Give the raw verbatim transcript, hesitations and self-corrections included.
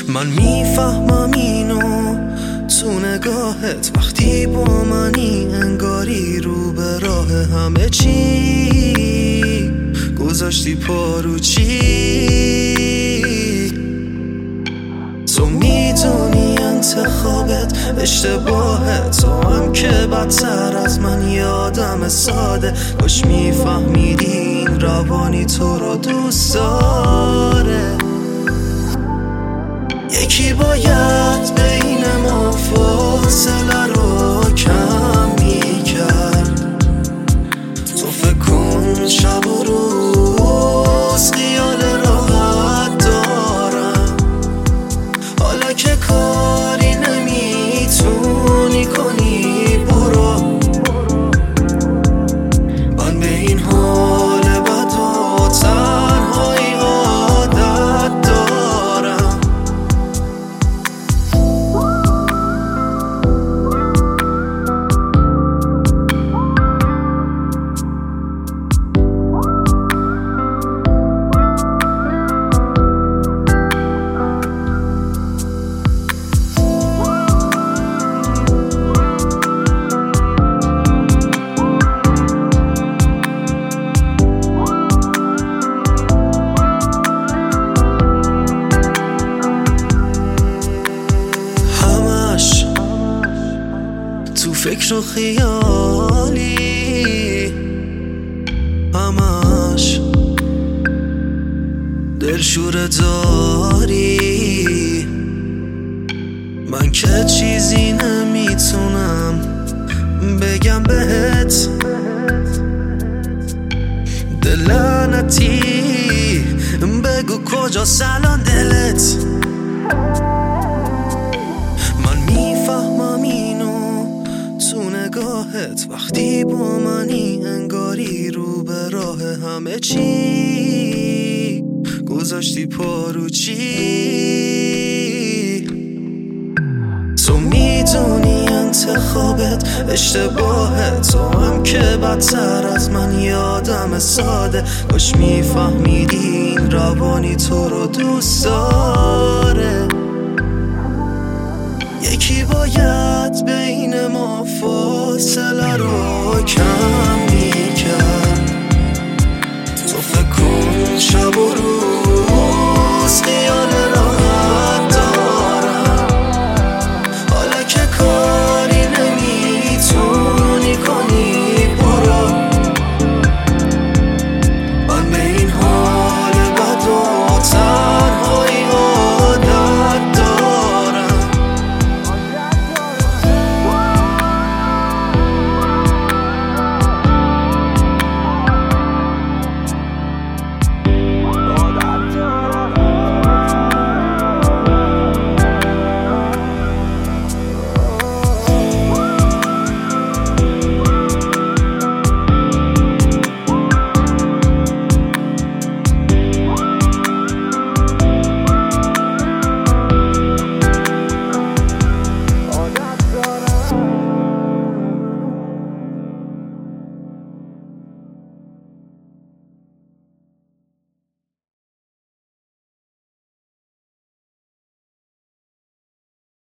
من میفهمم اینو تو نگاهت، وقتی با منی انگاری رو به راه همه چی گذاشتی پارو چی. تو میدونی انتخابت اشتباهه، تو هم که بدتر از من یادم ساده. کاش میفهمیدی این روانی تو رو دوست داره. یکی باید بین ما فاصله رو کم میکرد. تو فکر کن شب و روز خیال راحت دارم، حالا که کاری نمیتونی کنی برو. من به این حال بد و تنهایی عادت دارم. تو فکر و خیالی همش دلشوره داری. من که چیزی نمیتونم بگم بهت، دلعنتی بگو کجاست الان دلت. من میفهمم اینو تو نگاهت، وقتی با منی انگاری رو به راه همه چی گذاشتی پارو چی. تو میدونی انتخابت اشتباهه، تو هم که بدتر از من یادم ساده. کاش میفهمیدی این روانی تو رو دوست داره. یکی باید بین ما فاصله رو کم میکرد. تو فکر کن